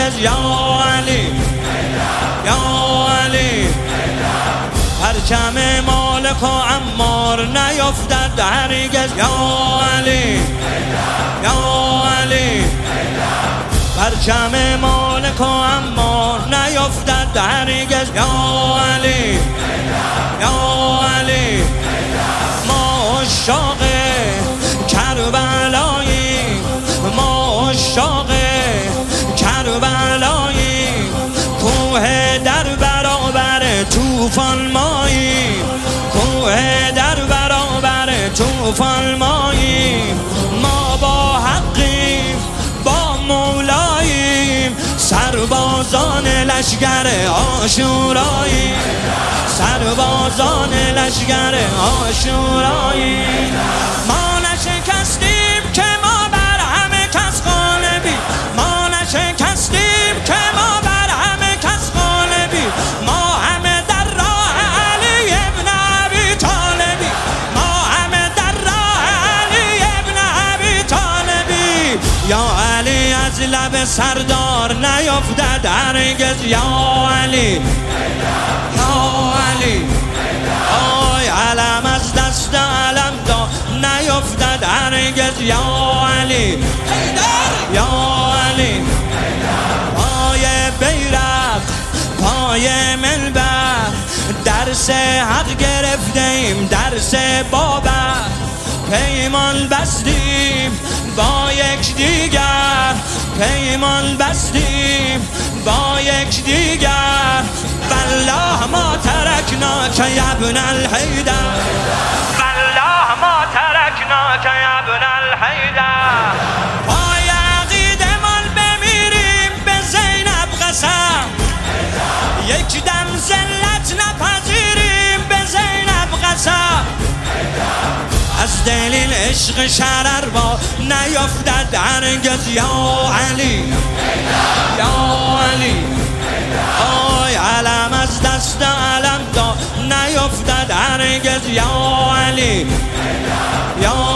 هرگز یا علی یا علی پرچم مالک و عمار نیفتد هرگز یا علی یا علی پرچم مالک و عمار نیفتد هرگز یا علی یا علی ما عشاق کربلاییم ما عشاق کربلاییم کوه در برابر طوفان ماییم کوه در برابر طوفان ماییم ما با حقیم با مولاییم سربازان لشگر عاشوراییم سربازان لشگر عاشوراییم ما نشکستیم که ما بر همه کس غالبیم ما نشکستیم که ما بر همه کس غالبیم ما همه در راه علی ابن ابی طالبیم ما همه در راه علی ابن ابی طالبیم یا علی از لب سردار نیفتد هرگز یا علی یا علی آی علم از دست علم دا نیفتد هرگز یا علی یا علی پای بیرق پای منبر درس حق گرفتیم درس بابر پیمان بستیم با یک دیگر پیمان بستیم با یک دیگر والله ما ترکناک یا ابن الحیدر والله ما ترکناک یا ابن الحیدر پای عقیدمان بمیریم به زینب قسم یک دم ذلت نپذیریم به زینب قسم از دلیل عشق شرر با نیفتد هرگز یا علی یا علی آی علم از دست علم دا نیفتد هرگز یا علی یا